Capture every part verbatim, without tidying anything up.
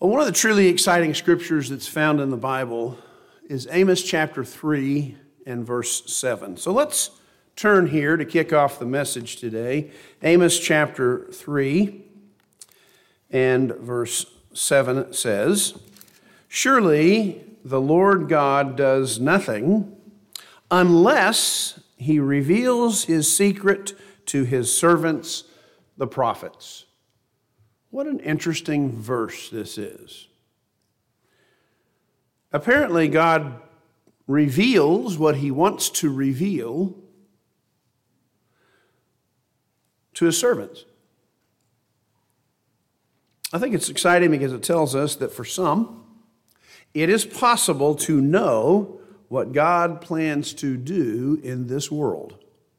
Well, one of the truly exciting scriptures that's found in the Bible is Amos chapter three and verse seven. So let's turn here to kick off the message today. Amos chapter three and verse seven says, "Surely the Lord God does nothing unless he reveals his secret to his servants, the prophets." What an interesting verse this is. Apparently, God reveals what he wants to reveal to his servants. I think it's exciting because it tells us that for some, it is possible to know what God plans to do in this world.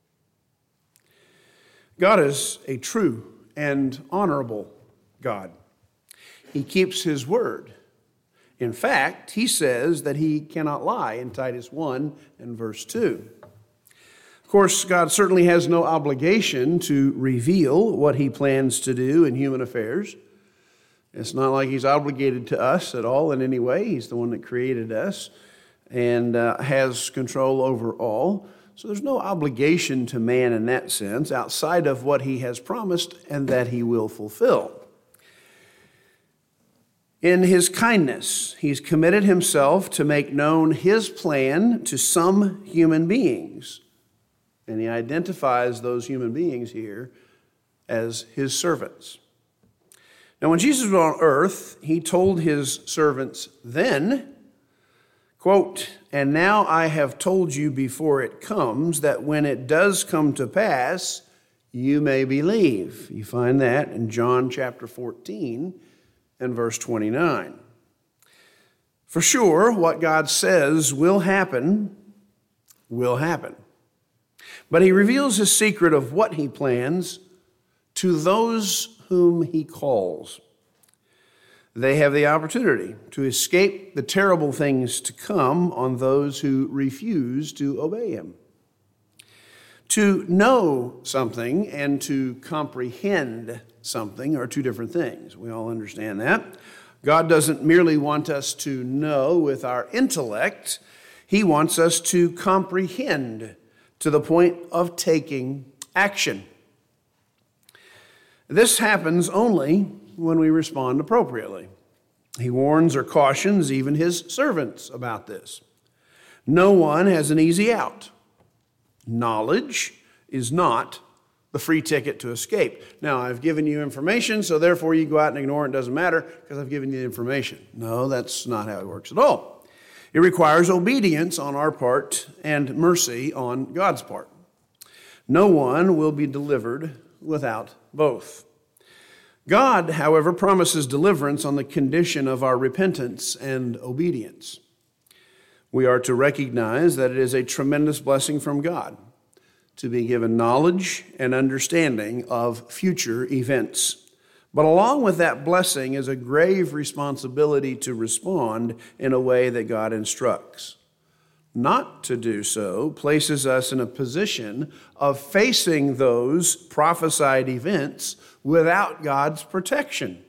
God is a true and honorable God. He keeps his word. In fact, he says that he cannot lie in Titus one and verse two. Of course, God certainly has no obligation to reveal what he plans to do in human affairs. It's not like he's obligated to us at all in any way. He's the one that created us and uh, has control over all. So there's no obligation to man in that sense outside of what he has promised and that he will fulfill. In his kindness, he's committed himself to make known his plan to some human beings. And he identifies those human beings here as his servants. Now, when Jesus was on earth, he told his servants then, quote, "And now I have told you before it comes, that when it does come to pass, you may believe." You find that in John chapter fourteen and verse twenty-nine. For sure, what God says will happen, will happen. But he reveals his secret of what he plans to those whom he calls. They have the opportunity to escape the terrible things to come on those who refuse to obey him. To know something and to comprehend something are two different things. We all understand that. God doesn't merely want us to know with our intellect. He wants us to comprehend to the point of taking action. This happens only when we respond appropriately. He warns or cautions even his servants about this. No one has an easy out. Knowledge is not the free ticket to escape. Now, I've given you information, so therefore you go out and ignore it. It doesn't matter because I've given you the information. No, that's not how it works at all. It requires obedience on our part and mercy on God's part. No one will be delivered without both. God, however, promises deliverance on the condition of our repentance and obedience. We are to recognize that it is a tremendous blessing from God to be given knowledge and understanding of future events. But along with that blessing is a grave responsibility to respond in a way that God instructs. Not to do so places us in a position of facing those prophesied events without God's protection.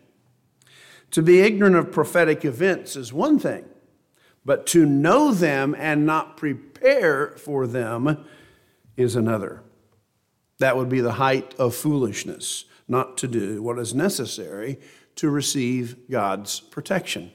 To be ignorant of prophetic events is one thing, but to know them and not prepare for them is another. That would be the height of foolishness, not to do what is necessary to receive God's protection.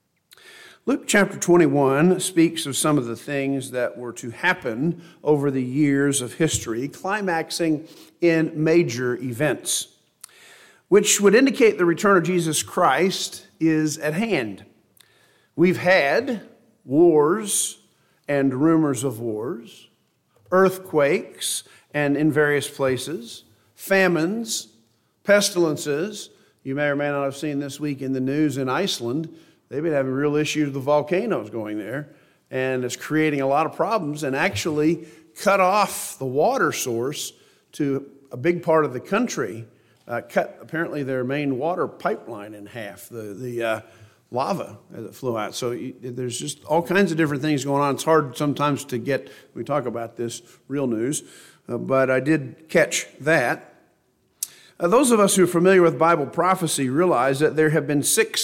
Luke chapter twenty-one speaks of some of the things that were to happen over the years of history, climaxing in major events, which would indicate the return of Jesus Christ is at hand. We've had wars and rumors of wars, earthquakes and in various places, famines, pestilences. You may or may not have seen this week in the news in Iceland, they've been having real issues with the volcanoes going there, and it's creating a lot of problems and actually cut off the water source to a big part of the country, uh, cut apparently their main water pipeline in half, the, the uh, lava as it flew out. So you, there's just all kinds of different things going on. It's hard sometimes to get, we talk about this, real news, uh, but I did catch that. Uh, those of us who are familiar with Bible prophecy realize that there have been six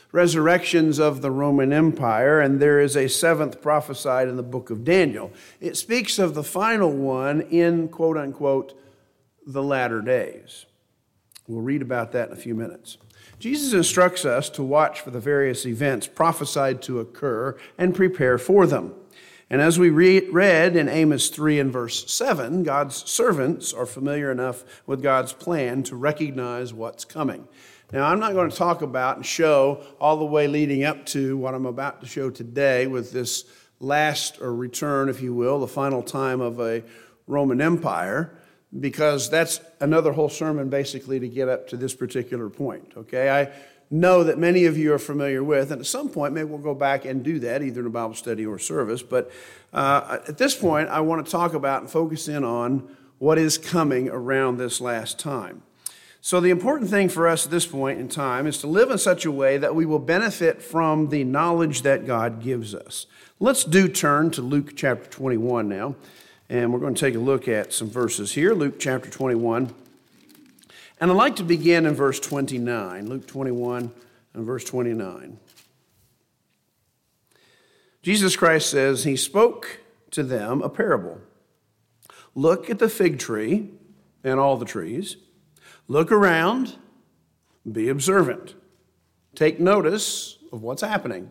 resurrections of the Roman Empire, and there is a seventh prophesied in the book of Daniel. It speaks of the final one in, quote unquote, the latter days. We'll read about that in a few minutes. Jesus instructs us to watch for the various events prophesied to occur and prepare for them. And as we read in Amos three and verse seven, God's servants are familiar enough with God's plan to recognize what's coming. Now, I'm not going to talk about and show all the way leading up to what I'm about to show today with this last or return, if you will, the final time of a Roman Empire, because that's another whole sermon basically to get up to this particular point, okay? I know that many of you are familiar with, and at some point maybe we'll go back and do that, either in a Bible study or service, but uh, at this point I want to talk about and focus in on what is coming around this last time. So the important thing for us at this point in time is to live in such a way that we will benefit from the knowledge that God gives us. Let's do turn to Luke chapter twenty-one now, and we're going to take a look at some verses here, Luke chapter twenty-one. And I'd like to begin in verse twenty-nine, Luke twenty-one and verse twenty-nine. Jesus Christ says, he spoke to them a parable. Look at the fig tree and all the trees. Look around, be observant. Take notice of what's happening.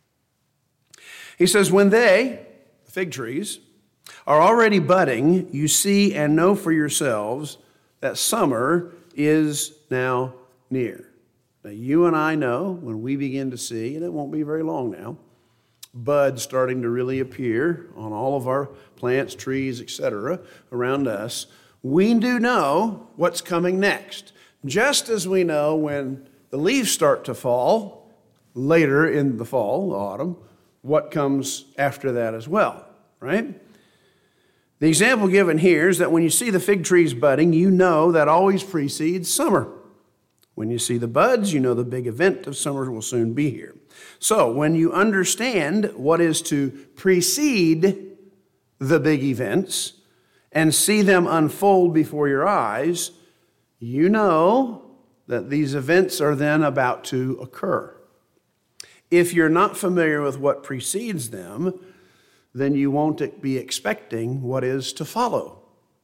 He says, when they, the fig trees, are already budding, you see and know for yourselves that summer is now near. Now, you and I know when we begin to see, and it won't be very long now, buds starting to really appear on all of our plants, trees, et cetera around us, we do know what's coming next. Just as we know when the leaves start to fall later in the fall, the autumn, what comes after that as well, right? The example given here is that when you see the fig trees budding, you know that always precedes summer. When you see the buds, you know the big event of summer will soon be here. So when you understand what is to precede the big events and see them unfold before your eyes, you know that these events are then about to occur. If you're not familiar with what precedes them, then you won't be expecting what is to follow.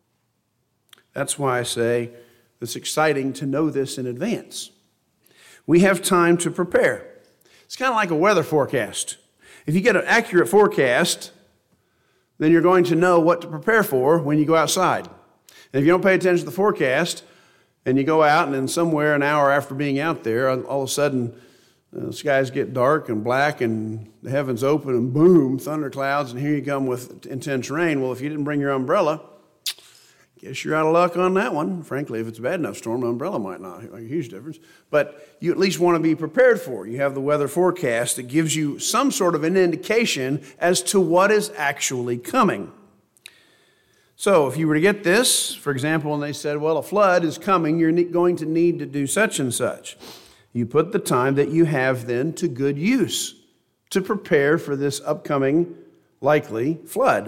That's why I say it's exciting to know this in advance. We have time to prepare. It's kind of like a weather forecast. If you get an accurate forecast, then you're going to know what to prepare for when you go outside. And if you don't pay attention to the forecast, and you go out, and then somewhere an hour after being out there, all of a sudden uh, the skies get dark and black, and the heavens open, and boom, thunderclouds, and here you come with intense rain. Well, if you didn't bring your umbrella, guess you're out of luck on that one. Frankly, if it's a bad enough storm, an umbrella might not make a huge difference. But you at least want to be prepared for it. You have the weather forecast that gives you some sort of an indication as to what is actually coming. So if you were to get this, for example, and they said, well, a flood is coming, you're going to need to do such and such. You put the time that you have then to good use to prepare for this upcoming likely flood.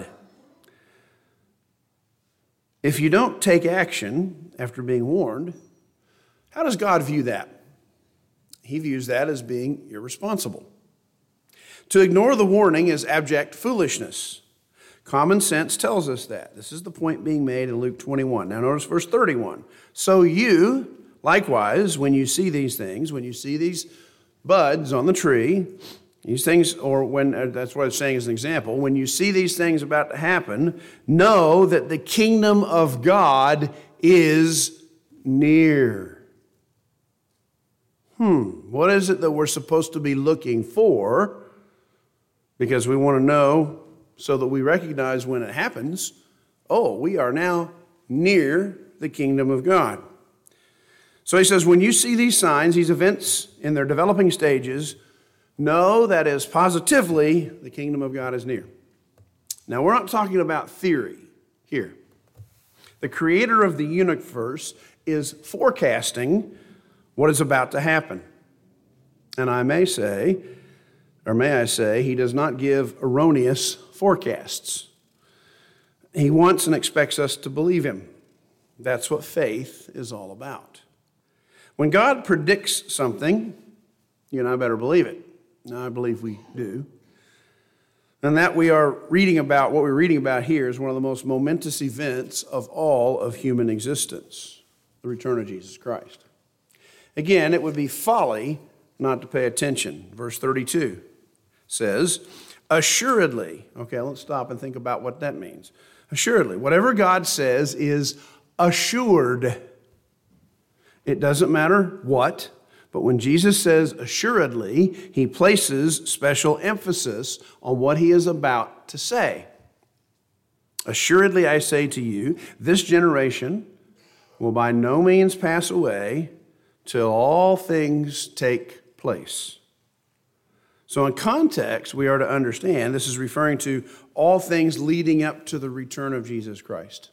If you don't take action after being warned, how does God view that? He views that as being irresponsible. To ignore the warning is abject foolishness. Common sense tells us that. This is the point being made in Luke twenty-one. Now notice verse thirty-one. So you, likewise, when you see these things, when you see these buds on the tree, these things, or when, uh, that's what it's saying as an example, when you see these things about to happen, know that the kingdom of God is near. Hmm, what is it that we're supposed to be looking for? Because we want to know so that we recognize when it happens, oh, we are now near the kingdom of God. So he says, when you see these signs, these events in their developing stages, know that is positively the kingdom of God is near. Now, we're not talking about theory here. The creator of the universe is forecasting what is about to happen. And I may say, or may I say, he does not give erroneous forecasts. He wants and expects us to believe him. That's what faith is all about. When God predicts something, You and I better believe it. Now, I believe we do. And that we are reading about, what we're reading about here is one of the most momentous events of all of human existence, the return of Jesus Christ. Again, it would be folly not to pay attention. Verse thirty-two says, assuredly, okay, let's stop and think about what that means. Assuredly, whatever God says is assured. It doesn't matter what, but when Jesus says assuredly, he places special emphasis on what he is about to say. Assuredly, I say to you, this generation will by no means pass away till all things take place. So in context, we are to understand this is referring to all things leading up to the return of Jesus Christ.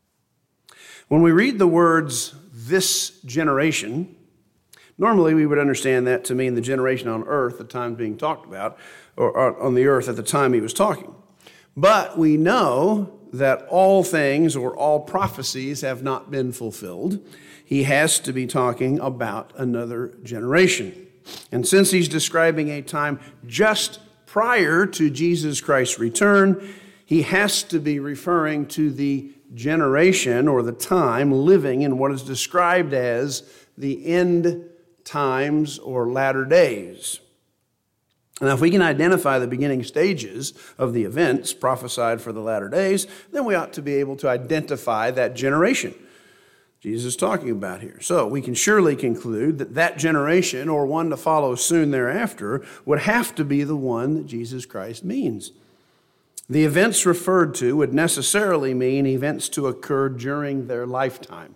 When we read the words, this generation, normally we would understand that to mean the generation on earth, the time being talked about, or on the earth at the time he was talking. But we know that all things or all prophecies have not been fulfilled. He has to be talking about another generation. And since he's describing a time just prior to Jesus Christ's return, he has to be referring to the generation or the time living in what is described as the end times or latter days. Now, if we can identify the beginning stages of the events prophesied for the latter days, then we ought to be able to identify that generation Jesus is talking about here. So we can surely conclude that that generation, or one to follow soon thereafter, would have to be the one that Jesus Christ means. The events referred to would necessarily mean events to occur during their lifetime.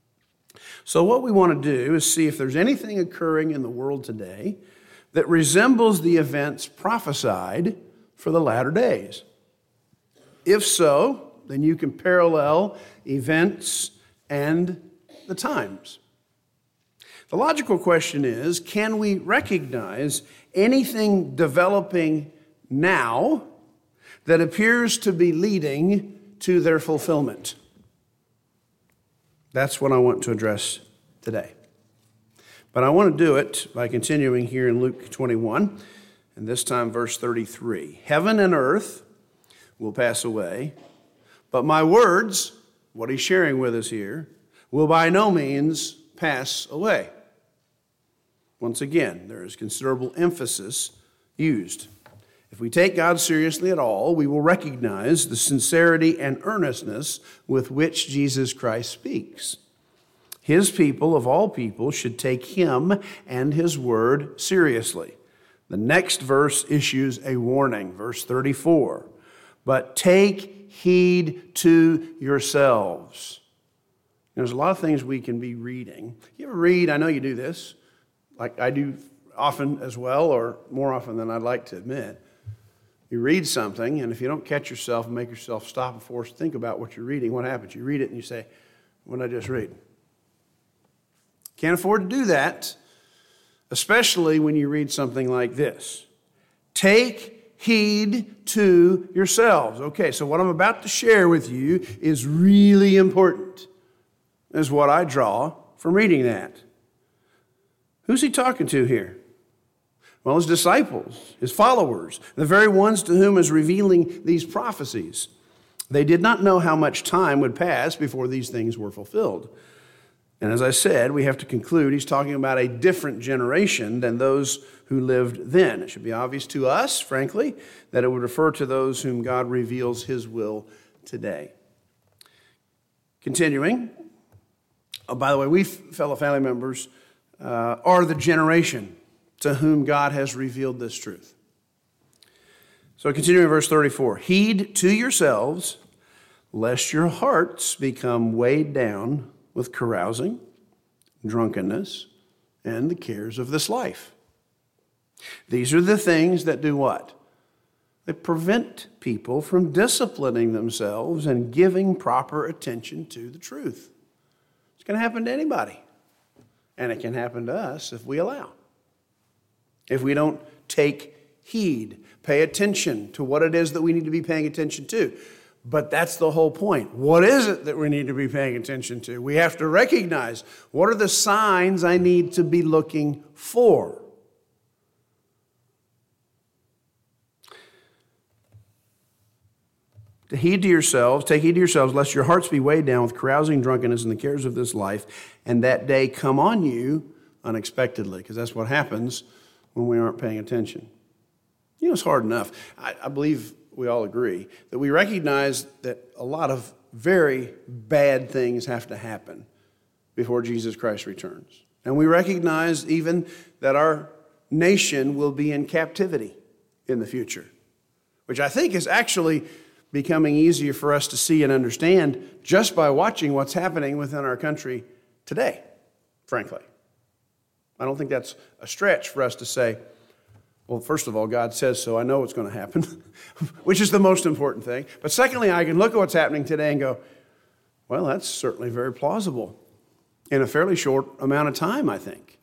So what we want to do is see if there's anything occurring in the world today that resembles the events prophesied for the latter days. If so, then you can parallel events and the times. The logical question is, can we recognize anything developing now that appears to be leading to their fulfillment? That's what I want to address today. But I want to do it by continuing here in Luke twenty-one, and this time verse thirty-three. Heaven and earth will pass away, but my words, what he's sharing with us here, will by no means pass away. Once again, there is considerable emphasis used. If we take God seriously at all, we will recognize the sincerity and earnestness with which Jesus Christ speaks. His people, of all people, should take him and his word seriously. The next verse issues a warning, verse thirty-four. But take heed to yourselves. There's a lot of things we can be reading. You ever read, I know you do this, like I do often as well, or more often than I'd like to admit. You read something, and if you don't catch yourself and make yourself stop and force to think about what you're reading, what happens? You read it and you say, what did I just read? Can't afford to do that, especially when you read something like this. Take heed to yourselves. Okay, so what I'm about to share with you is really important, is what I draw from reading that. Who's he talking to here? Well, his disciples, his followers, the very ones to whom is revealing these prophecies. They did not know how much time would pass before these things were fulfilled. And as I said, we have to conclude he's talking about a different generation than those who lived then. It should be obvious to us, frankly, that it would refer to those whom God reveals his will today. Continuing, oh, by the way, we fellow family members uh, are the generation to whom God has revealed this truth. So continuing in verse thirty-four, heed to yourselves, lest your hearts become weighed down with carousing, drunkenness, and the cares of this life. These are the things that do what? They prevent people from disciplining themselves and giving proper attention to the truth. It's going to happen to anybody. And it can happen to us if we allow. If we don't take heed, pay attention to what it is that we need to be paying attention to. But that's the whole point. What is it that we need to be paying attention to? We have to recognize, what are the signs I need to be looking for? To heed to yourselves, take heed to yourselves, lest your hearts be weighed down with carousing, drunkenness, and the cares of this life, and that day come on you unexpectedly, because that's what happens when we aren't paying attention. You know, it's hard enough. I, I believe we all agree that we recognize that a lot of very bad things have to happen before Jesus Christ returns. And we recognize even that our nation will be in captivity in the future, which I think is actually becoming easier for us to see and understand just by watching what's happening within our country today, frankly. I don't think that's a stretch for us to say, well, first of all, God says so. I know what's going to happen, which is the most important thing. But secondly, I can look at what's happening today and go, well, that's certainly very plausible in a fairly short amount of time, I think.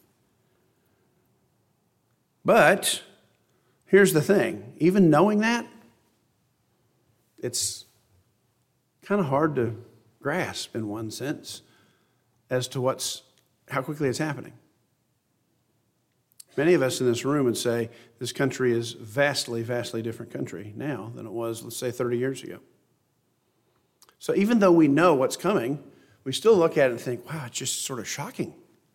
But here's the thing. Even knowing that, it's kind of hard to grasp in one sense as to what's how quickly it's happening. Many of us in this room would say this country is vastly, vastly different country now than it was, let's say, thirty years ago. So even though we know what's coming, we still look at it and think, wow, it's just sort of shocking.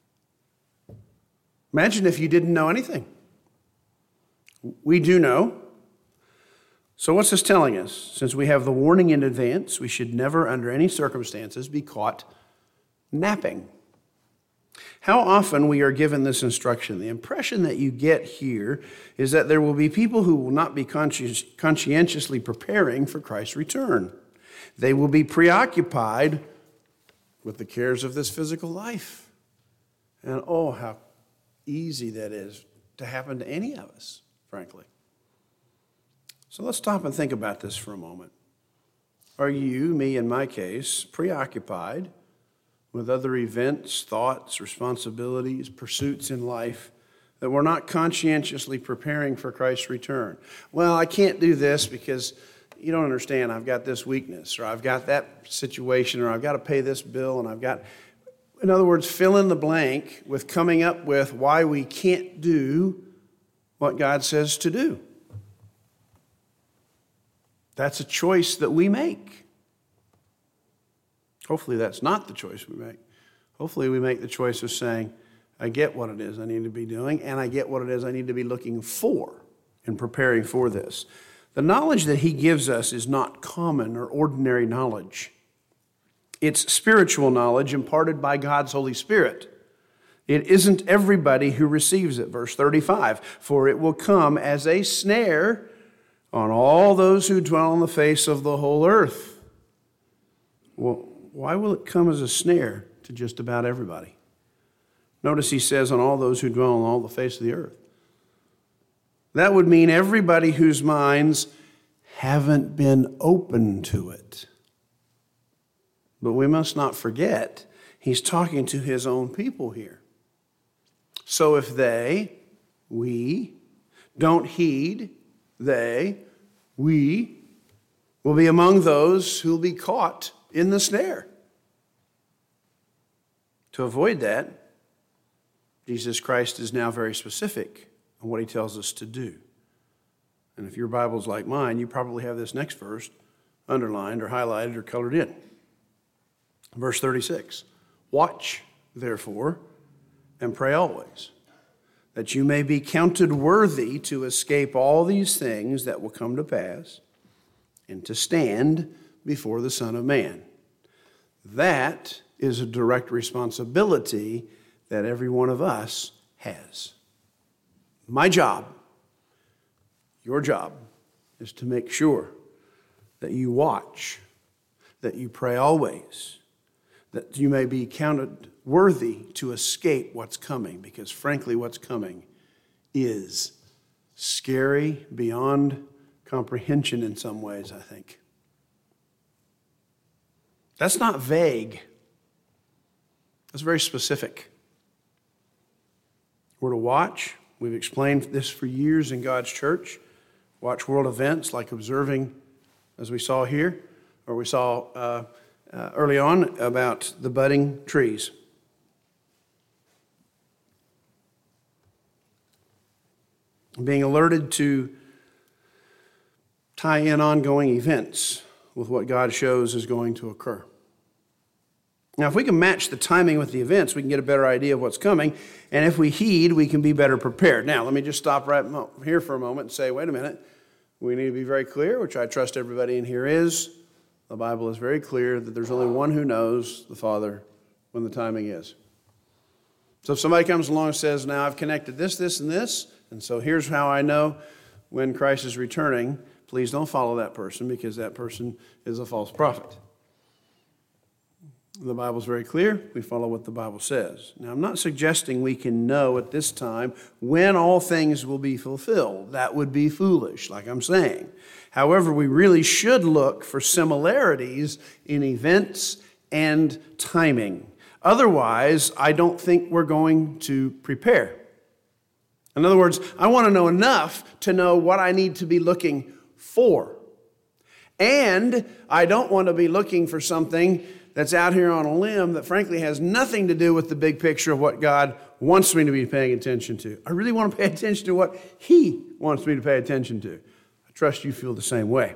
Imagine if you didn't know anything. We do know. So what's this telling us? Since we have the warning in advance, we should never, under any circumstances, be caught napping. How often we are given this instruction. The impression that you get here is that there will be people who will not be consci- conscientiously preparing for Christ's return. They will be preoccupied with the cares of this physical life. And oh, how easy that is to happen to any of us, frankly. So let's stop and think about this for a moment. Are you, me in my case, preoccupied with other events, thoughts, responsibilities, pursuits in life that we're not conscientiously preparing for Christ's return? Well, I can't do this because you don't understand. I've got this weakness, or I've got that situation, or I've got to pay this bill, and I've got... In other words, fill in the blank with coming up with why we can't do what God says to do. That's a choice that we make. Hopefully that's not the choice we make. Hopefully we make the choice of saying, I get what it is I need to be doing, and I get what it is I need to be looking for in preparing for this. The knowledge that he gives us is not common or ordinary knowledge. It's spiritual knowledge imparted by God's Holy Spirit. It isn't everybody who receives it. Verse thirty-five, for it will come as a snare on all those who dwell on the face of the whole earth. Well, why will it come as a snare to just about everybody? Notice he says on all those who dwell on all the face of the earth. That would mean everybody whose minds haven't been open to it. But we must not forget, he's talking to his own people here. So if they, we, don't heed, they, we, will be among those who will be caught in the snare. To avoid that, Jesus Christ is now very specific on what he tells us to do. And if your Bible's like mine, you probably have this next verse underlined or highlighted or colored in. Verse thirty-six, watch, therefore, and pray always, that you may be counted worthy to escape all these things that will come to pass and to stand before the Son of Man. That is a direct responsibility that every one of us has. My job, your job, is to make sure that you watch, that you pray always, that you may be counted worthy to escape what's coming, because frankly, what's coming is scary beyond comprehension in some ways, I think. That's not vague. That's very specific. We're to watch. We've explained this for years in God's church. Watch world events like observing, as we saw here, or we saw uh, uh, early on about the budding trees. Being alerted to tie in ongoing events with what God shows is going to occur. Now, if we can match the timing with the events, we can get a better idea of what's coming. And if we heed, we can be better prepared. Now, let me just stop right here for a moment and say, wait a minute. We need to be very clear, which I trust everybody in here is. The Bible is very clear that there's only one who knows, the Father, when the timing is. So if somebody comes along and says, now I've connected this, this, and this, and so here's how I know when Christ is returning, please don't follow that person because that person is a false prophet. The Bible's very clear. We follow what the Bible says. Now, I'm not suggesting we can know at this time when all things will be fulfilled. That would be foolish, like I'm saying. However, we really should look for similarities in events and timing. Otherwise, I don't think we're going to prepare. In other words, I want to know enough to know what I need to be looking for. And I don't want to be looking for something that's out here on a limb that frankly has nothing to do with the big picture of what God wants me to be paying attention to. I really want to pay attention to what He wants me to pay attention to. I trust you feel the same way.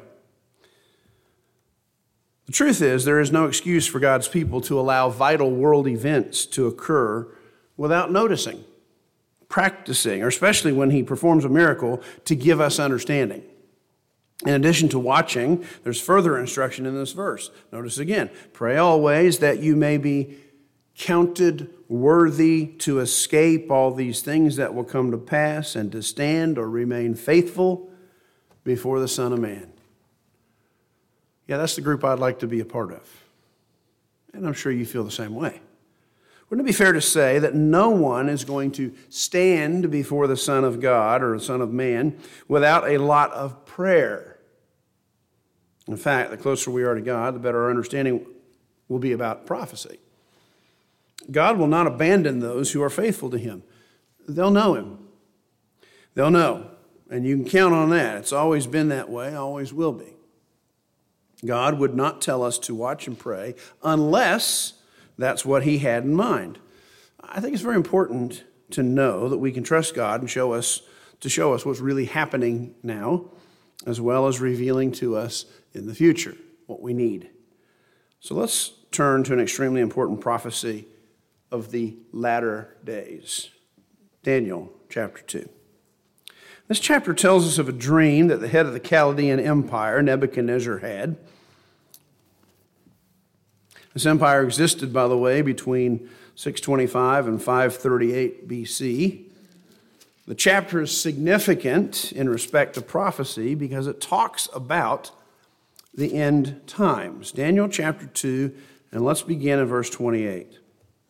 The truth is, there is no excuse for God's people to allow vital world events to occur without noticing, practicing, or especially when He performs a miracle to give us understanding. In addition to watching, there's further instruction in this verse. Notice again, pray always that you may be counted worthy to escape all these things that will come to pass and to stand or remain faithful before the Son of Man. Yeah, that's the group I'd like to be a part of. And I'm sure you feel the same way. Wouldn't it be fair to say that no one is going to stand before the Son of God or the Son of Man without a lot of prayer? In fact, the closer we are to God, the better our understanding will be about prophecy. God will not abandon those who are faithful to Him. They'll know Him. They'll know. And you can count on that. It's always been that way, always will be. God would not tell us to watch and pray unless that's what He had in mind. I think it's very important to know that we can trust God and show us to show us what's really happening now, as well as revealing to us in the future what we need. So let's turn to an extremely important prophecy of the latter days. Daniel chapter two. This chapter tells us of a dream that the head of the Chaldean Empire, Nebuchadnezzar, had. This empire existed, by the way, between six twenty-five and five thirty-eight B C. The chapter is significant in respect to prophecy because it talks about the end times. Daniel chapter two, and let's begin in verse twenty-eight.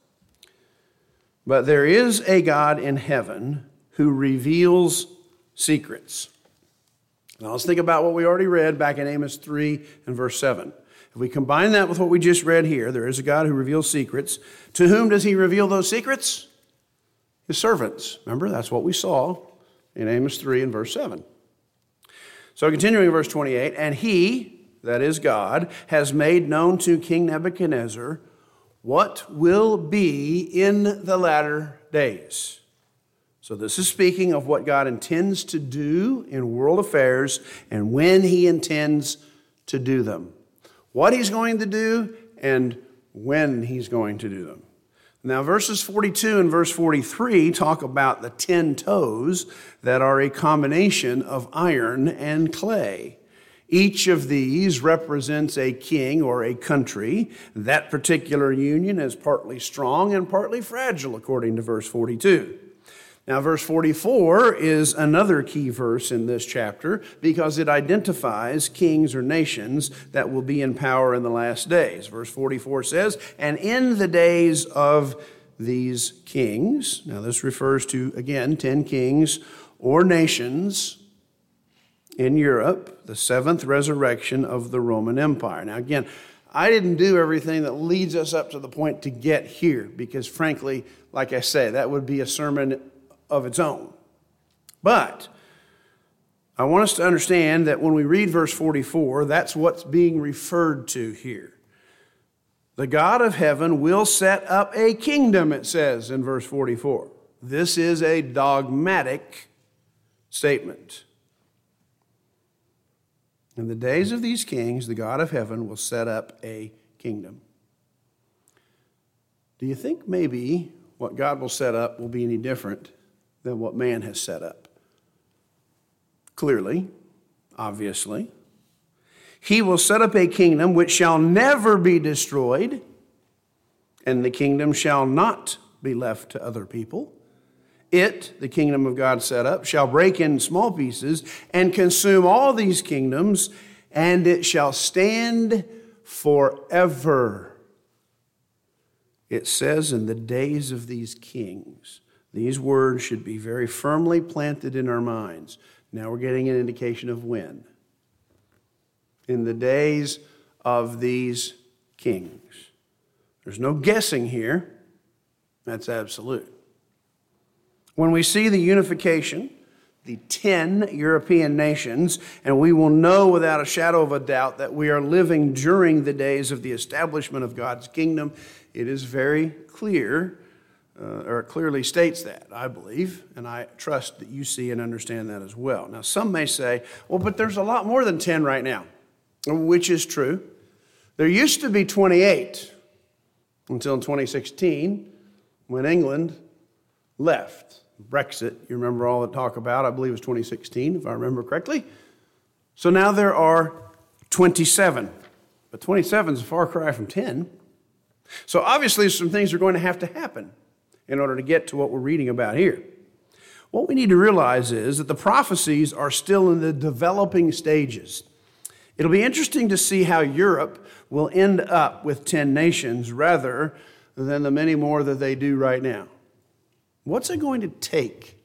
But there is a God in heaven who reveals secrets. Now let's think about what we already read back in Amos three and verse seven. If we combine that with what we just read here, there is a God who reveals secrets. To whom does He reveal those secrets? His servants. Remember, that's what we saw in Amos three and verse seven. So continuing in verse twenty-eight, and He, that is God, has made known to King Nebuchadnezzar what will be in the latter days. So this is speaking of what God intends to do in world affairs and when He intends to do them. What He's going to do and when He's going to do them. Now verses forty-two and verse forty-three talk about the ten toes that are a combination of iron and clay. Each of these represents a king or a country. That particular union is partly strong and partly fragile, according to verse forty-two. Now, verse forty-four is another key verse in this chapter because it identifies kings or nations that will be in power in the last days. Verse forty-four says, and in the days of these kings, now this refers to, again, ten kings or nations in Europe, the seventh resurrection of the Roman Empire. Now, again, I didn't do everything that leads us up to the point to get here because, frankly, like I say, that would be a sermon of its own. But I want us to understand that when we read verse forty-four, that's what's being referred to here. The God of heaven will set up a kingdom, it says in verse forty-four. This is a dogmatic statement. In the days of these kings, the God of heaven will set up a kingdom. Do you think maybe what God will set up will be any different than what man has set up? Clearly, obviously. He will set up a kingdom which shall never be destroyed, and the kingdom shall not be left to other people. It, the kingdom of God set up, shall break in small pieces and consume all these kingdoms, and it shall stand forever. It says in the days of these kings. These words should be very firmly planted in our minds. Now we're getting an indication of when. In the days of these kings. There's no guessing here. That's absolute. When we see the unification, the ten European nations, and we will know without a shadow of a doubt that we are living during the days of the establishment of God's kingdom, it is very clear, uh, or it clearly states that, I believe, and I trust that you see and understand that as well. Now, some may say, well, but there's a lot more than ten right now, which is true. There used to be twenty-eight until twenty sixteen when England left. Brexit, you remember all the talk about, I believe it was twenty sixteen, if I remember correctly. So now there are twenty-seven. But twenty-seven is a far cry from ten. So obviously some things are going to have to happen in order to get to what we're reading about here. What we need to realize is that the prophecies are still in the developing stages. It'll be interesting to see how Europe will end up with ten nations rather than the many more that they do right now. What's it going to take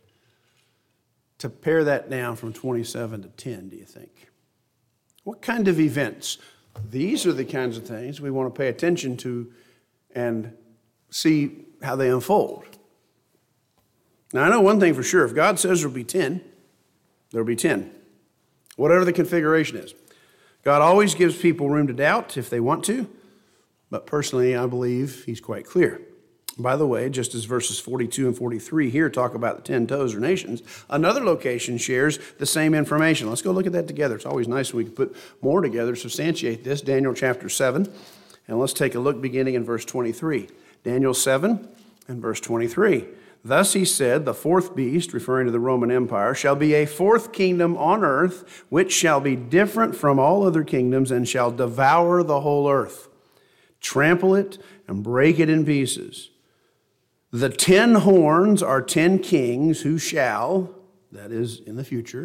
to pare that down from twenty-seven to ten, do you think? What kind of events? These are the kinds of things we want to pay attention to and see how they unfold. Now, I know one thing for sure. If God says there'll be ten, there'll be ten. Whatever the configuration is. God always gives people room to doubt if they want to, but personally, I believe he's quite clear. By the way, just as verses forty-two and forty-three here talk about the ten toes or nations, another location shares the same information. Let's go look at that together. It's always nice when we can put more together to substantiate this. Daniel chapter seven, and let's take a look beginning in verse twenty-three. Daniel seven and verse twenty-three. Thus he said, the fourth beast, referring to the Roman Empire, shall be a fourth kingdom on earth, which shall be different from all other kingdoms and shall devour the whole earth, trample it and break it in pieces. The ten horns are ten kings who shall, that is in the future,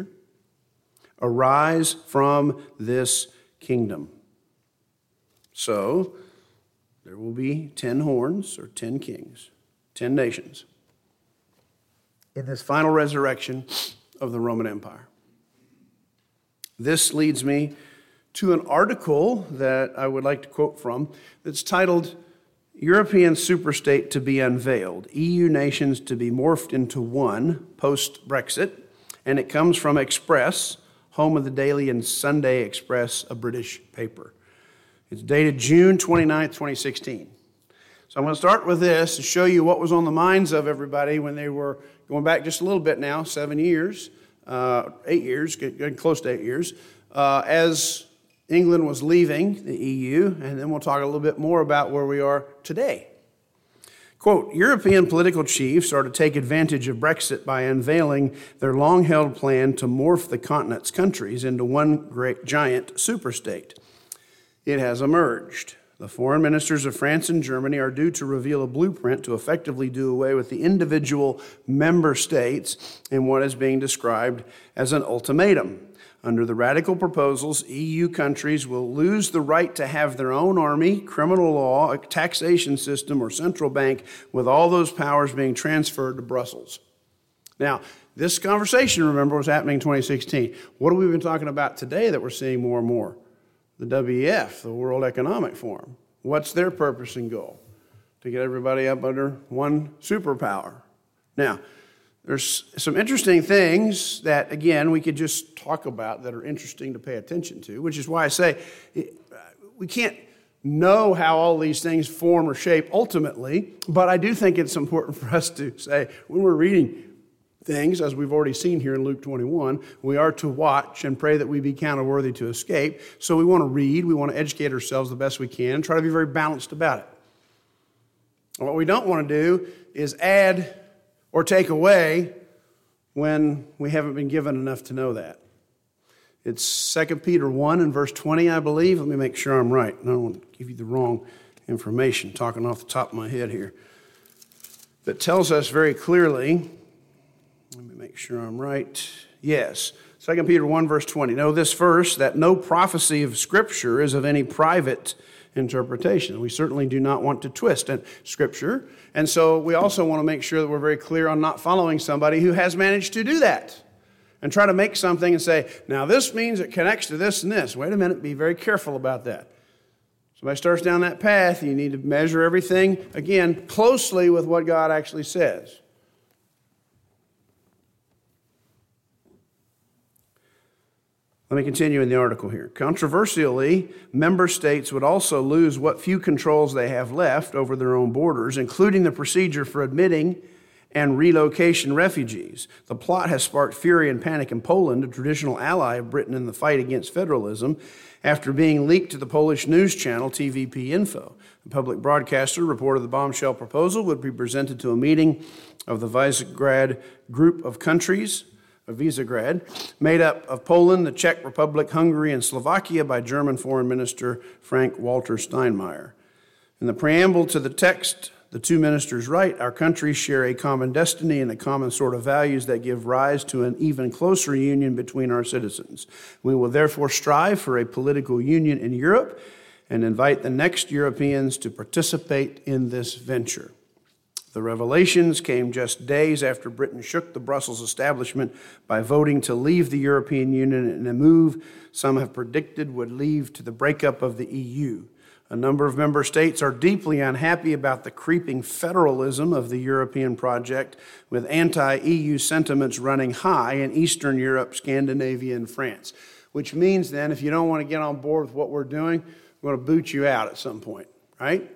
arise from this kingdom. So, there will be ten horns or ten kings, ten nations in this final resurrection of the Roman Empire. This leads me to an article that I would like to quote from that's titled, European Superstate to be Unveiled, E U Nations to be Morphed into One Post-Brexit, and it comes from Express, home of the Daily and Sunday Express, a British paper. It's dated June twenty-ninth, twenty sixteen. So I'm going to start with this to show you what was on the minds of everybody when they were going back just a little bit now, seven years, uh, eight years, getting close to eight years, uh, as England was leaving the E U, and then we'll talk a little bit more about where we are today. Quote, European political chiefs are to take advantage of Brexit by unveiling their long-held plan to morph the continent's countries into one great giant superstate. It has emerged. The foreign ministers of France and Germany are due to reveal a blueprint to effectively do away with the individual member states in what is being described as an ultimatum. Under the radical proposals, E U countries will lose the right to have their own army, criminal law, a taxation system, or central bank, with all those powers being transferred to Brussels. Now, this conversation, remember, was happening in twenty sixteen. What have we been talking about today that we're seeing more and more? The W E F, the World Economic Forum. What's their purpose and goal? To get everybody up under one superpower. Now, there's some interesting things that, again, we could just talk about that are interesting to pay attention to, which is why I say we can't know how all these things form or shape ultimately, but I do think it's important for us to say when we're reading things, as we've already seen here in Luke twenty-one. We are to watch and pray that we be counted worthy to escape. So we want to read, we want to educate ourselves the best we can, try to be very balanced about it. What we don't want to do is add or take away when we haven't been given enough to know that. It's Second Peter one and verse twenty, I believe. Let me make sure I'm right. I don't want to give you the wrong information, talking off the top of my head here. That tells us very clearly, let me make sure I'm right. Yes, Second Peter one verse twenty. Know this first, that no prophecy of Scripture is of any private interpretation. We certainly do not want to twist Scripture. And so we also want to make sure that we're very clear on not following somebody who has managed to do that and try to make something and say, now this means it connects to this and this. Wait a minute, be very careful about that. Somebody starts down that path, you need to measure everything, again, closely with what God actually says. Let me continue in the article here. Controversially, member states would also lose what few controls they have left over their own borders, including the procedure for admitting and relocation refugees. The plot has sparked fury and panic in Poland, a traditional ally of Britain in the fight against federalism, after being leaked to the Polish news channel T V P Info. The public broadcaster reported the bombshell proposal would be presented to a meeting of the Visegrad group of countries, of Visegrad, made up of Poland, the Czech Republic, Hungary, and Slovakia by German Foreign Minister Frank-Walter Steinmeier. In the preamble to the text, the two ministers write, our countries share a common destiny and a common sort of values that give rise to an even closer union between our citizens. We will therefore strive for a political union in Europe and invite the next Europeans to participate in this venture. The revelations came just days after Britain shook the Brussels establishment by voting to leave the European Union in a move some have predicted would lead to the breakup of the E U. A number of member states are deeply unhappy about the creeping federalism of the European project, with anti-E U sentiments running high in Eastern Europe, Scandinavia, and France. Which means then, if you don't want to get on board with what we're doing, we're going to boot you out at some point, right?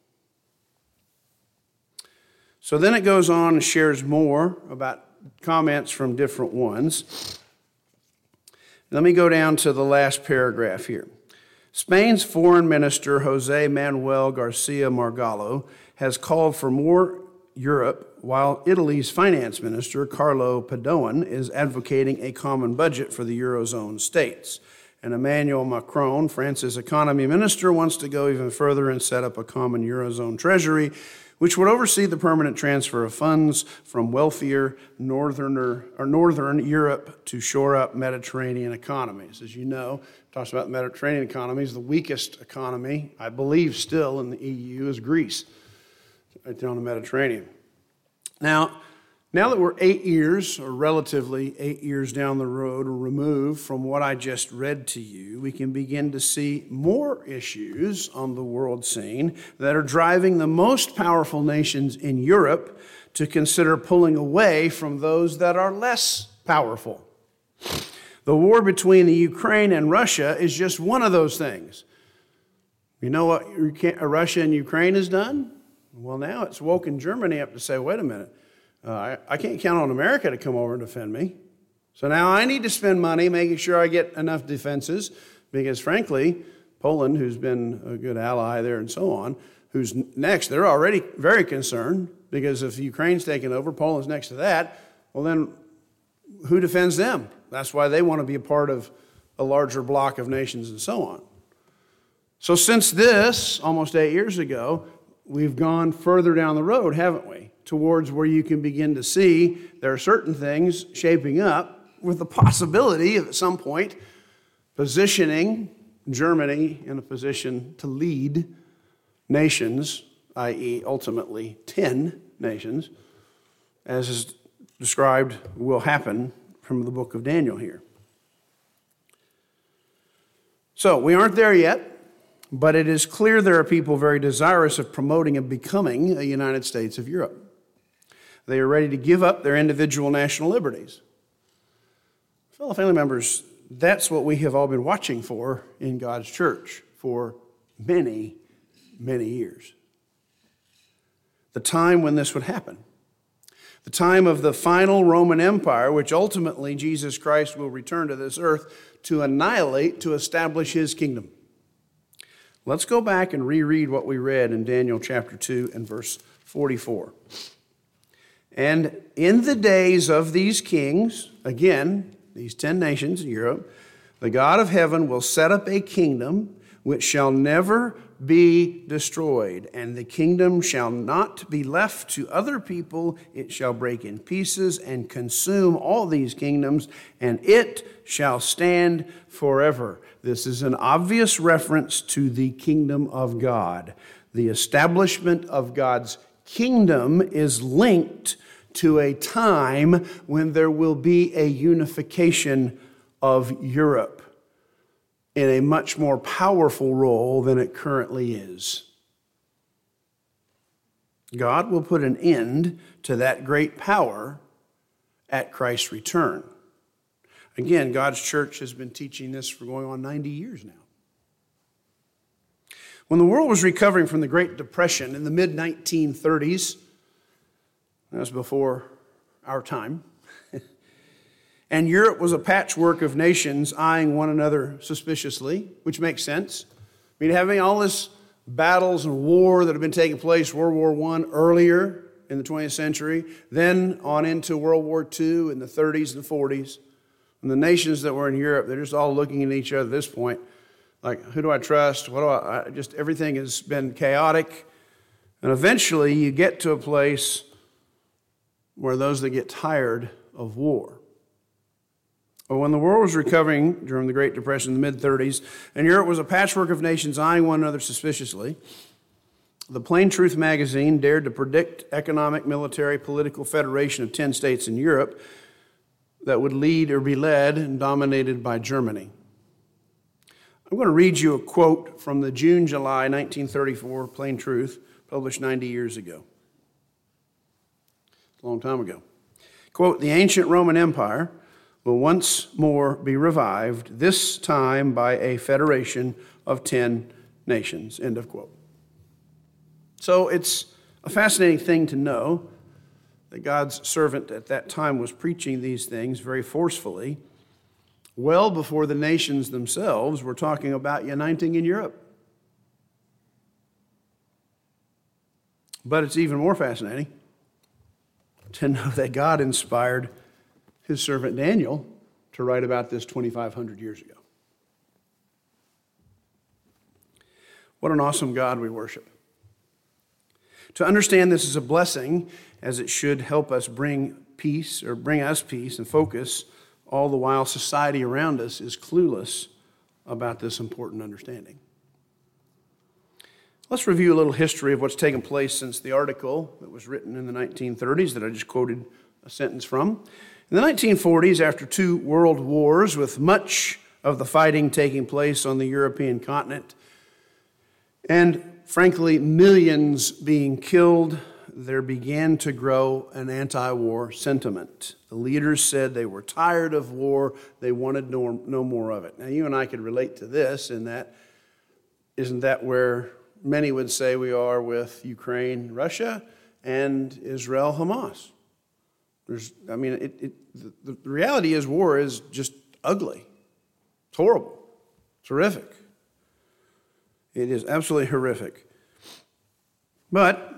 So then it goes on and shares more about comments from different ones. Let me go down to the last paragraph here. Spain's foreign minister, Jose Manuel Garcia Margallo, has called for more Europe, while Italy's finance minister, Carlo Padoan, is advocating a common budget for the Eurozone states. And Emmanuel Macron, France's economy minister, wants to go even further and set up a common Eurozone treasury, which would oversee the permanent transfer of funds from wealthier northerner, or northern Europe to shore up Mediterranean economies. As you know, talks about Mediterranean economies. The weakest economy, I believe still in the E U, is Greece, right there on the Mediterranean. Now, now that we're eight years, or relatively eight years down the road, or removed from what I just read to you, we can begin to see more issues on the world scene that are driving the most powerful nations in Europe to consider pulling away from those that are less powerful. The war between the Ukraine and Russia is just one of those things. You know what Russia and Ukraine has done? Well, now it's woken Germany up to say, wait a minute, uh, I, I can't count on America to come over and defend me. So now I need to spend money making sure I get enough defenses because, frankly, Poland, who's been a good ally there and so on, who's next, they're already very concerned because if Ukraine's taken over, Poland's next to that, well then who defends them? That's why they want to be a part of a larger block of nations and so on. So since this, almost eight years ago, we've gone further down the road, haven't we? Towards where you can begin to see there are certain things shaping up with the possibility of at some point positioning Germany in a position to lead nations, that is ultimately ten nations, as is described will happen from the book of Daniel here. So we aren't there yet. But it is clear there are people very desirous of promoting and becoming a United States of Europe. They are ready to give up their individual national liberties. Fellow family members, that's what we have all been watching for in God's church for many, many years. The time when this would happen. the time of the final Roman Empire, which ultimately Jesus Christ will return to this earth to annihilate, to establish his kingdom. Let's go back and reread what we read in Daniel chapter two and verse forty-four. And in the days of these kings, again, these ten nations in Europe, the God of heaven will set up a kingdom which shall never be destroyed, and the kingdom shall not be left to other people. It shall break in pieces and consume all these kingdoms, and it shall stand forever. This is an obvious reference to the kingdom of God. The establishment of God's kingdom is linked to a time when there will be a unification of Europe in a much more powerful role than it currently is. God will put an end to that great power at Christ's return. Again, God's church has been teaching this for going on ninety years now. When the world was recovering from the Great Depression in the mid nineteen thirties, that was before our time, and Europe was a patchwork of nations eyeing one another suspiciously, which makes sense. I mean, having all this battles and war that have been taking place, World War One earlier in the twentieth century, then on into World War Two in the thirties and forties. And the nations that were in Europe, they're just all looking at each other at this point, like, who do I trust? What do I, I just, everything has been chaotic. And eventually you get to a place where those that get tired of war. But when the world was recovering during the Great Depression in the mid-thirties, and Europe was a patchwork of nations eyeing one another suspiciously, the Plain Truth magazine dared to predict economic, military, political federation of ten states in Europe that would lead or be led and dominated by Germany. I'm going to read you a quote from the June-July nineteen thirty-four Plain Truth, published ninety years ago. A long time ago. Quote, "The ancient Roman Empire will once more be revived, this time by a federation of ten nations." End of quote. So it's a fascinating thing to know that God's servant at that time was preaching these things very forcefully, well before the nations themselves were talking about uniting in Europe. But it's even more fascinating to know that God inspired his servant Daniel to write about this twenty-five hundred years ago. What an awesome God we worship. To understand this is a blessing, as it should help us bring peace, or bring us peace and focus, all the while society around us is clueless about this important understanding. Let's review a little history of what's taken place since the article that was written in the nineteen thirties that I just quoted a sentence from. In the nineteen forties, after two world wars, with much of the fighting taking place on the European continent, and frankly, millions being killed, there began to grow an anti-war sentiment. The leaders said they were tired of war, they wanted no, no more of it. Now, you and I could relate to this in that, isn't that where many would say we are with Ukraine, Russia, and Israel, Hamas? There's, I mean, it, it, the, the reality is war is just ugly. It's horrible. It's horrific. It is absolutely horrific. But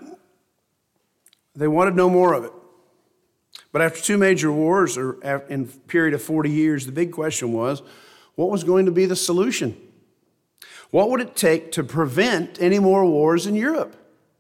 they wanted no more of it. But after two major wars, or in a period of forty years, the big question was, what was going to be the solution? What would it take to prevent any more wars in Europe?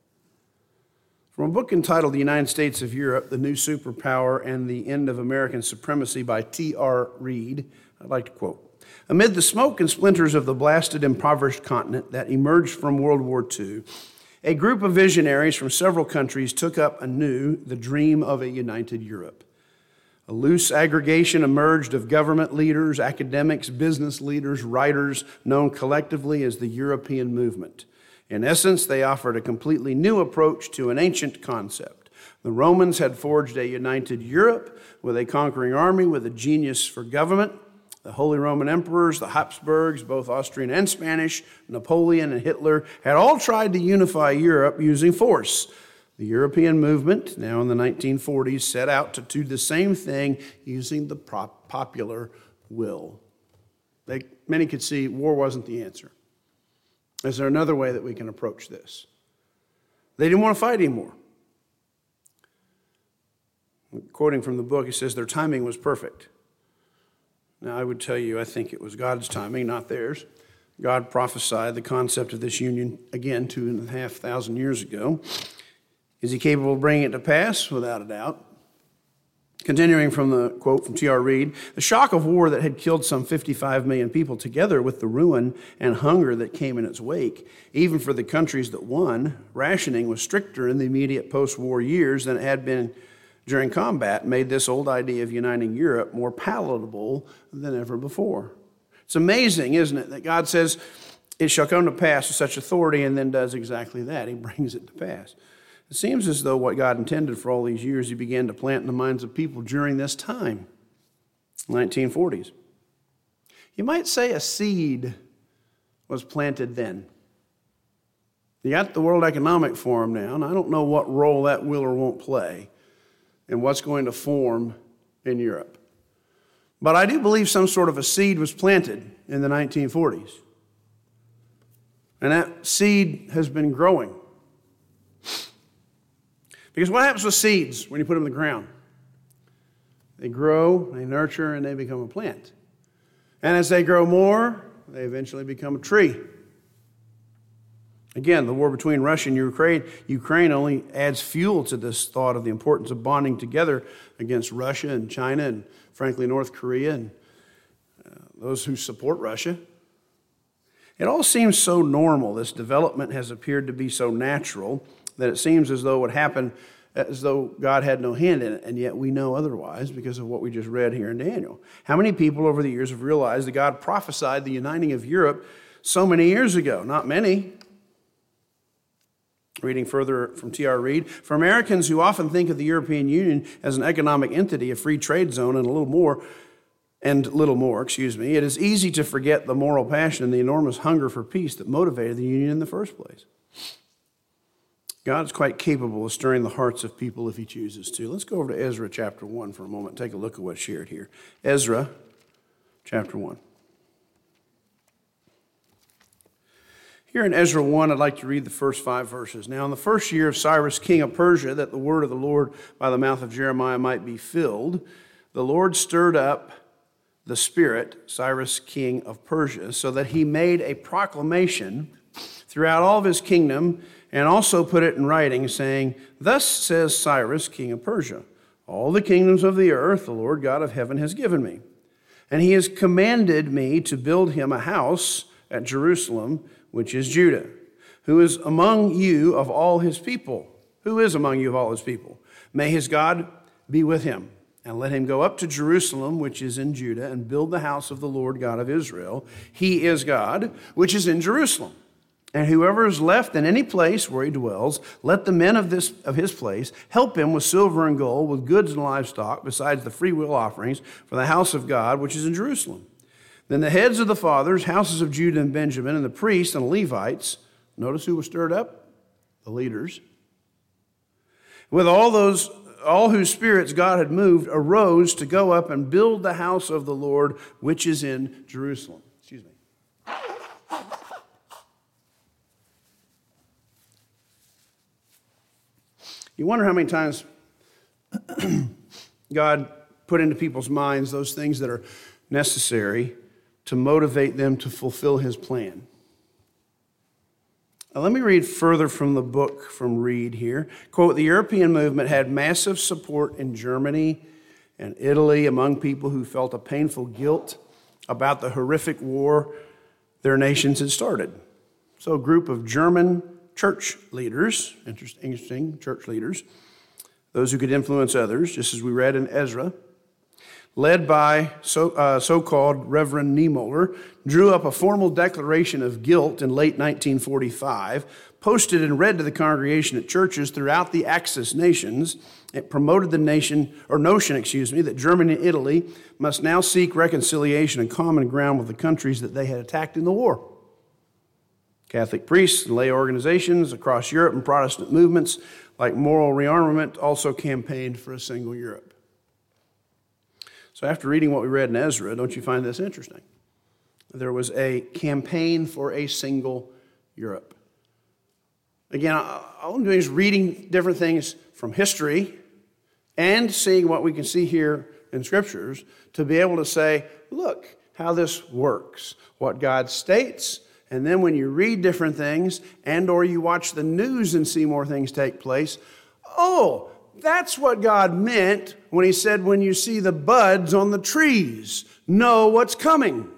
From a book entitled The United States of Europe, The New Superpower and the End of American Supremacy by T R Reid, I'd like to quote, "Amid the smoke and splinters of the blasted, impoverished continent that emerged from World War Two, a group of visionaries from several countries took up anew the dream of a united Europe. A loose aggregation emerged of government leaders, academics, business leaders, writers, known collectively as the European movement. In essence, they offered a completely new approach to an ancient concept. The Romans had forged a united Europe with a conquering army with a genius for government. The Holy Roman Emperors, the Habsburgs, both Austrian and Spanish, Napoleon and Hitler, had all tried to unify Europe using force. The European movement, now in the nineteen forties, set out to do the same thing using the popular will. They, many could see war wasn't the answer. Is there another way that we can approach this? They didn't want to fight anymore. Quoting from the book, he says their timing was perfect. Now, I would tell you, I think it was God's timing, not theirs. God prophesied the concept of this union, again, two and a half thousand years ago. Is he capable of bringing it to pass? Without a doubt. Continuing from the quote from T R Reid, the shock of war that had killed some fifty-five million people, together with the ruin and hunger that came in its wake, even for the countries that won, rationing was stricter in the immediate post-war years than it had been during combat, made this old idea of uniting Europe more palatable than ever before. It's amazing, isn't it, that God says, it shall come to pass with such authority, and then does exactly that. He brings it to pass. It seems as though what God intended for all these years, he began to plant in the minds of people during this time, nineteen forties. You might say a seed was planted then. You got the World Economic Forum now, and I don't know what role that will or won't play in what's going to form in Europe. But I do believe some sort of a seed was planted in the nineteen forties. And that seed has been growing. Because what happens with seeds when you put them in the ground? They grow, they nurture, and they become a plant. And as they grow more, they eventually become a tree. Again, the war between Russia and Ukraine, Ukraine only adds fuel to this thought of the importance of bonding together against Russia and China and, frankly, North Korea and uh, those who support Russia. It all seems so normal. This development has appeared to be so natural that it seems as though it would happen as though God had no hand in it, and yet we know otherwise because of what we just read here in Daniel. How many people over the years have realized that God prophesied the uniting of Europe so many years ago? Not many. Reading further from T R Reid, for Americans who often think of the European Union as an economic entity, a free trade zone, and a little more, and little more, excuse me, it is easy to forget the moral passion and the enormous hunger for peace that motivated the Union in the first place. God is quite capable of stirring the hearts of people if he chooses to. Let's go over to Ezra chapter one for a moment. Take a look at what's shared here. Ezra chapter one. Here in Ezra one, I'd like to read the first five verses. Now, in the first year of Cyrus, king of Persia, that the word of the Lord by the mouth of Jeremiah might be filled, the Lord stirred up the spirit, Cyrus, king of Persia, so that he made a proclamation throughout all of his kingdom, and also put it in writing, saying, thus says Cyrus, king of Persia, all the kingdoms of the earth the Lord God of heaven has given me. And he has commanded me to build him a house at Jerusalem, which is Judah, who is among you of all his people. Who is among you of all his people? May his God be with him, and let him go up to Jerusalem, which is in Judah, and build the house of the Lord God of Israel. He is God, which is in Jerusalem. And whoever is left in any place where he dwells, let the men of this of his place help him with silver and gold, with goods and livestock, besides the freewill offerings for the house of God, which is in Jerusalem. Then the heads of the fathers, houses of Judah and Benjamin, and the priests and the Levites, notice who was stirred up? The leaders. With all those, all whose spirits God had moved, arose to go up and build the house of the Lord, which is in Jerusalem. Excuse me. You wonder how many times God put into people's minds those things that are necessary to motivate them to fulfill his plan. Now, let me read further from the book from Reid here. Quote, the European movement had massive support in Germany and Italy among people who felt a painful guilt about the horrific war their nations had started. So a group of German church leaders, interesting church leaders, those who could influence others, just as we read in Ezra, led by so, uh, so-called Reverend Niemöller, drew up a formal declaration of guilt in late nineteen forty-five, posted and read to the congregation at churches throughout the Axis nations. It promoted the nation, or notion, excuse me, that Germany and Italy must now seek reconciliation and common ground with the countries that they had attacked in the war. Catholic priests and lay organizations across Europe and Protestant movements like Moral Rearmament also campaigned for a single Europe. So after reading what we read in Ezra, don't you find this interesting? There was a campaign for a single Europe. Again, all I'm doing is reading different things from history and seeing what we can see here in Scriptures to be able to say, look how this works, what God states. And then when you read different things and or you watch the news and see more things take place, oh, that's what God meant when he said, when you see the buds on the trees, know what's coming.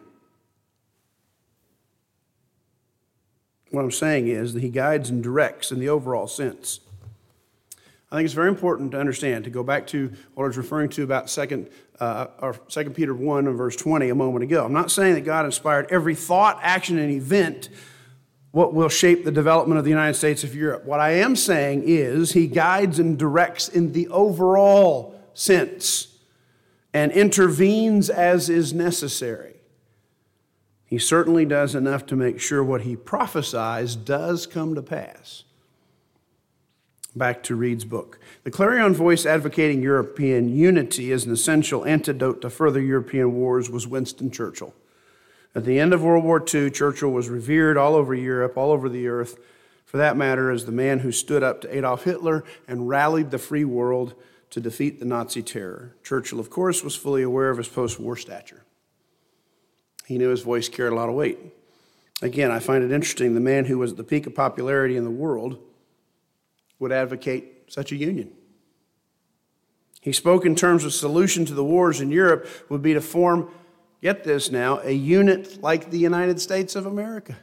What I'm saying is that he guides and directs in the overall sense. I think it's very important to understand, to go back to what I was referring to about second, uh, or Second Peter one and verse twenty a moment ago. I'm not saying that God inspired every thought, action, and event what will shape the development of the United States of Europe. What I am saying is he guides and directs in the overall sense and intervenes as is necessary. He certainly does enough to make sure what he prophesies does come to pass. Back to Reed's book. The clarion voice advocating European unity as an essential antidote to further European wars was Winston Churchill. At the end of World War Two, Churchill was revered all over Europe, all over the earth, for that matter, as the man who stood up to Adolf Hitler and rallied the free world to defeat the Nazi terror. Churchill, of course, was fully aware of his post-war stature. He knew his voice carried a lot of weight. Again, I find it interesting, the man who was at the peak of popularity in the world would advocate such a union. He spoke in terms of solution to the wars in Europe would be to form, get this now, a unit like the United States of America.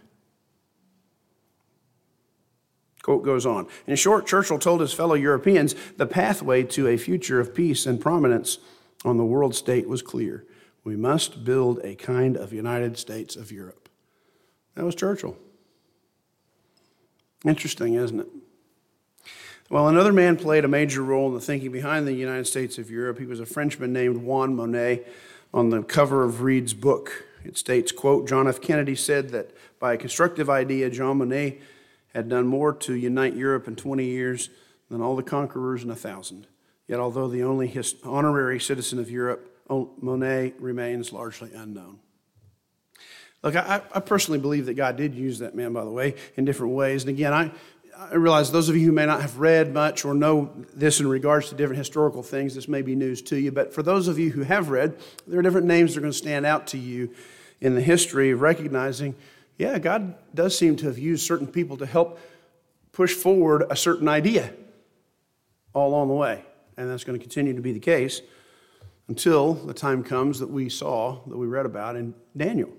Quote goes on. In short, Churchill told his fellow Europeans the pathway to a future of peace and prominence on the world state was clear. We must build a kind of United States of Europe. That was Churchill. Interesting, isn't it? Well, another man played a major role in the thinking behind the United States of Europe. He was a Frenchman named Juan Monnet. On the cover of Reed's book, it states, quote, John F. Kennedy said that by a constructive idea, Jean Monnet had done more to unite Europe in twenty years than all the conquerors in a thousand. Yet although the only his honorary citizen of Europe, Monnet remains largely unknown. Look, I, I personally believe that God did use that man, by the way, in different ways. And again, I, I realize those of you who may not have read much or know this in regards to different historical things, this may be news to you. But for those of you who have read, there are different names that are going to stand out to you in the history of recognizing, yeah, God does seem to have used certain people to help push forward a certain idea all along the way. And that's going to continue to be the case until the time comes that we saw, that we read about in Daniel.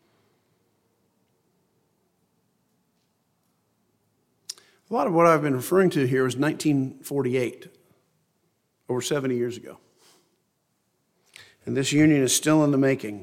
A lot of what I've been referring to here is nineteen forty-eight, over seventy years ago. And this union is still in the making.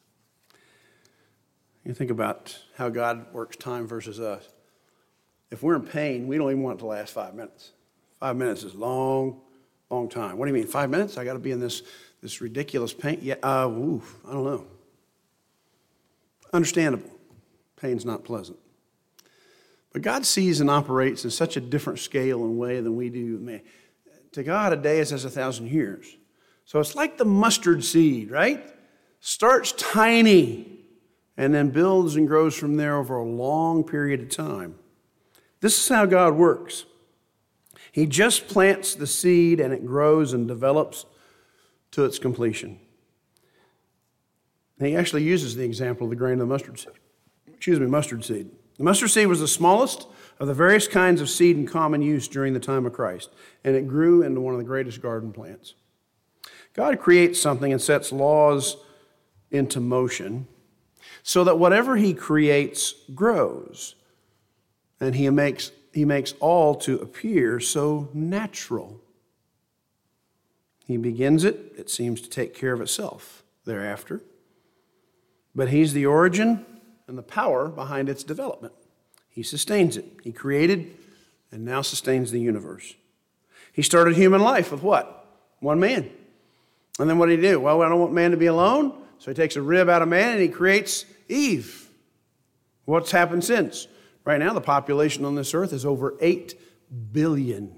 You think about how God works time versus us. If we're in pain, we don't even want it to last five minutes. Five minutes is a long, long time. What do you mean, five minutes? I got to be in this, this ridiculous pain? Yeah, uh, ooh, I don't know. Understandable. Pain's not pleasant. But God sees and operates in such a different scale and way than we do. Man, to God, a day is as a thousand years. So it's like the mustard seed, right? Starts tiny and then builds and grows from there over a long period of time. This is how God works. He just plants the seed and it grows and develops to its completion. And he actually uses the example of the grain of the mustard seed. Excuse me, mustard seed. The mustard seed was the smallest of the various kinds of seed in common use during the time of Christ, and it grew into one of the greatest garden plants. God creates something and sets laws into motion so that whatever he creates grows, and he makes, he makes all to appear so natural. He begins it, it seems to take care of itself thereafter, but he's the origin and the power behind its development. He sustains it. He created and now sustains the universe. He started human life with what? One man. And then what did he do? Well, I don't want man to be alone, so he takes a rib out of man and he creates Eve. What's happened since? Right now, the population on this earth is over eight billion.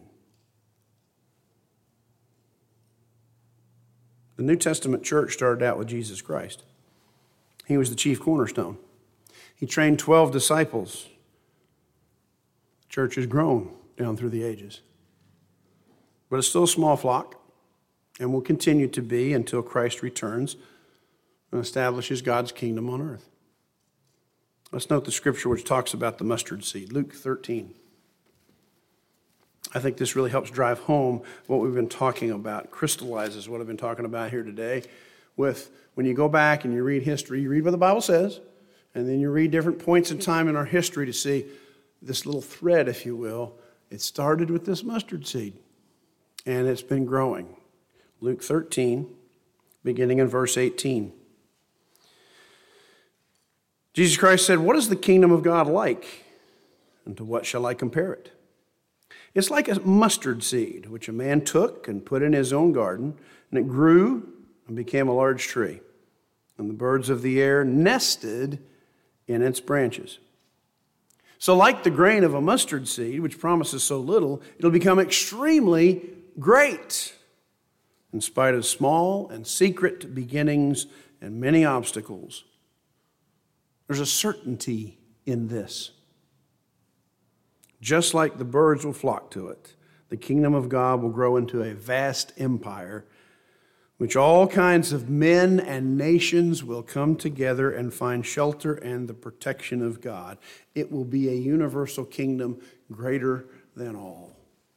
The New Testament church started out with Jesus Christ. He was the chief cornerstone. He trained twelve disciples. The church has grown down through the ages. But it's still a small flock, and will continue to be until Christ returns and establishes God's kingdom on earth. Let's note the scripture which talks about the mustard seed, Luke thirteen. I think this really helps drive home what we've been talking about, crystallizes what I've been talking about here today. With when you go back and you read history, you read what the Bible says, and then you read different points in time in our history to see this little thread, if you will. It started with this mustard seed, and it's been growing. Luke thirteen, beginning in verse eighteen. Jesus Christ said, "What is the kingdom of God like? And to what shall I compare it? It's like a mustard seed, which a man took and put in his own garden, and it grew and became a large tree. And the birds of the air nested in its branches. So like the grain of a mustard seed, which promises so little, it'll become extremely great, in spite of small and secret beginnings and many obstacles." There's a certainty in this. Just like the birds will flock to it, the kingdom of God will grow into a vast empire, which all kinds of men and nations will come together and find shelter and the protection of God. It will be a universal kingdom greater than all.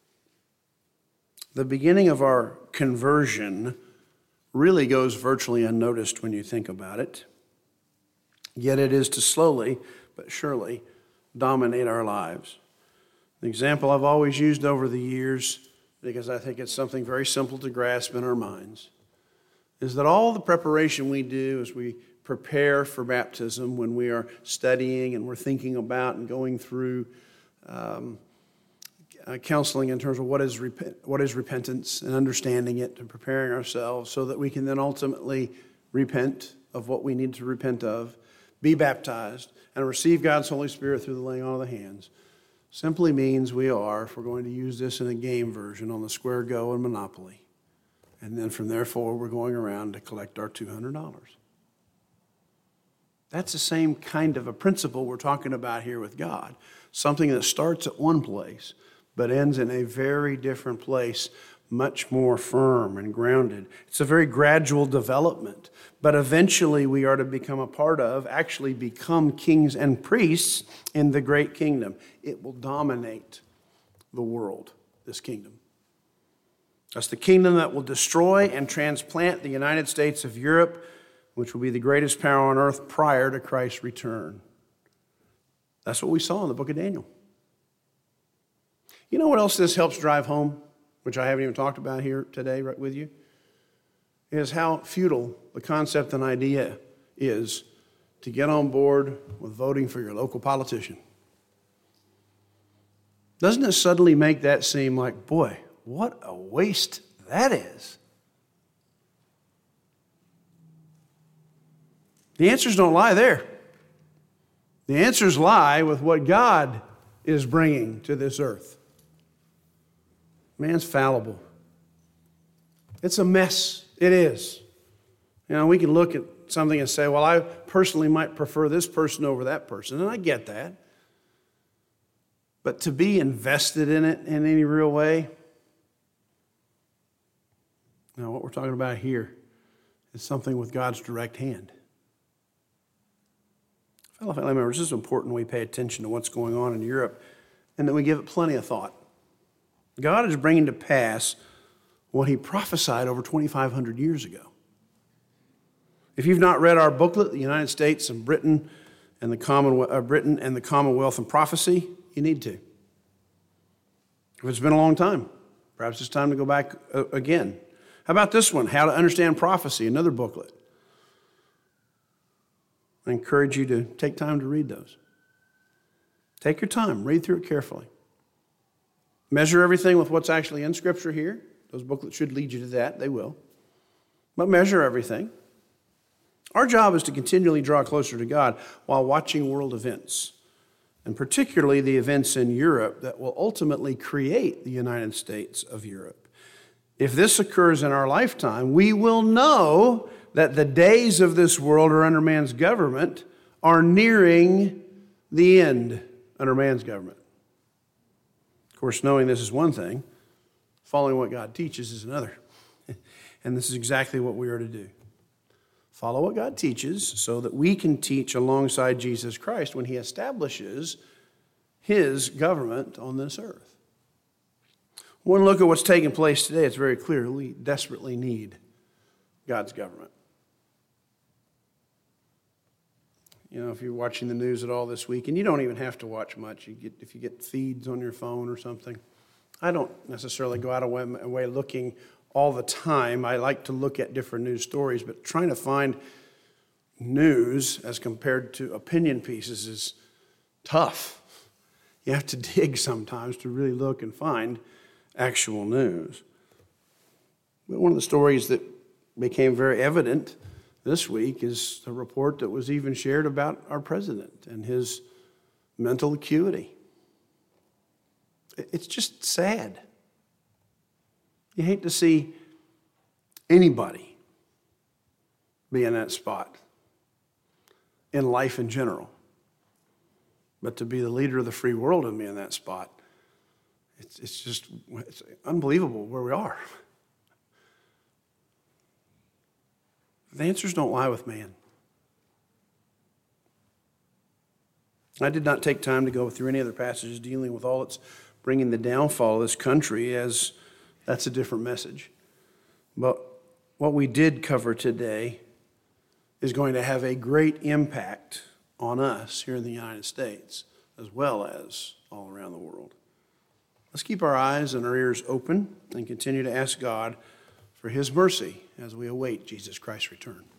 The beginning of our conversion really goes virtually unnoticed when you think about it. Yet it is to slowly but surely dominate our lives. The example I've always used over the years, because I think it's something very simple to grasp in our minds, is that all the preparation we do as we prepare for baptism, when we are studying and we're thinking about and going through um, uh, counseling in terms of what is rep- what is repentance and understanding it and preparing ourselves so that we can then ultimately repent of what we need to repent of, be baptized, and receive God's Holy Spirit through the laying on of the hands, simply means we are, if we're going to use this in a game version, on the square go and Monopoly. And then from there forward, we're going around to collect our two hundred dollars. That's the same kind of a principle we're talking about here with God. Something that starts at one place, but ends in a very different place, much more firm and grounded. It's a very gradual development, but eventually we are to become a part of, actually become kings and priests in the great kingdom. It will dominate the world, this kingdom. That's the kingdom that will destroy and transplant the United States of Europe, which will be the greatest power on earth prior to Christ's return. That's what we saw in the book of Daniel. You know what else this helps drive home, which I haven't even talked about here today right with you, is how futile the concept and idea is to get on board with voting for your local politician. Doesn't it suddenly make that seem like, boy, what a waste that is? The answers don't lie there. The answers lie with what God is bringing to this earth. Man's fallible. It's a mess. It is. You know, we can look at something and say, well, I personally might prefer this person over that person, and I get that. But to be invested in it in any real way, now what we're talking about here is something with God's direct hand. Fellow family members, this is important we pay attention to what's going on in Europe and that we give it plenty of thought. God is bringing to pass what he prophesied over twenty-five hundred years ago. If you've not read our booklet, The United States and Britain and the Commonwealth, uh, Britain and the Commonwealth and Prophecy, you need to. If it's been a long time, perhaps it's time to go back uh, again. How about this one, How to Understand Prophecy, another booklet. I encourage you to take time to read those. Take your time, read through it carefully. Measure everything with what's actually in Scripture here. Those booklets should lead you to that. They will. But measure everything. Our job is to continually draw closer to God while watching world events and particularly the events in Europe that will ultimately create the United States of Europe. If this occurs in our lifetime, we will know that the days of this world or under man's government are nearing the end under man's government. Of course, knowing this is one thing, following what God teaches is another. And this is exactly what we are to do. Follow what God teaches so that we can teach alongside Jesus Christ when he establishes his government on this earth. One look at what's taking place today, it's very clear we desperately need God's government. You know, if you're watching the news at all this week, and you don't even have to watch much, you get, if you get feeds on your phone or something. I don't necessarily go out of my way looking all the time. I like to look at different news stories, but trying to find news as compared to opinion pieces is tough. You have to dig sometimes to really look and find actual news. But one of the stories that became very evident this week is a report that was even shared about our president and his mental acuity. It's just sad. You hate to see anybody be in that spot in life in general. But to be the leader of the free world and be in that spot, it's, it's just it's unbelievable where we are. The answers don't lie with man. I did not take time to go through any other passages dealing with all that's bringing the downfall of this country, as that's a different message. But what we did cover today is going to have a great impact on us here in the United States, as well as all around the world. Let's keep our eyes and our ears open and continue to ask God for his mercy as we await Jesus Christ's return.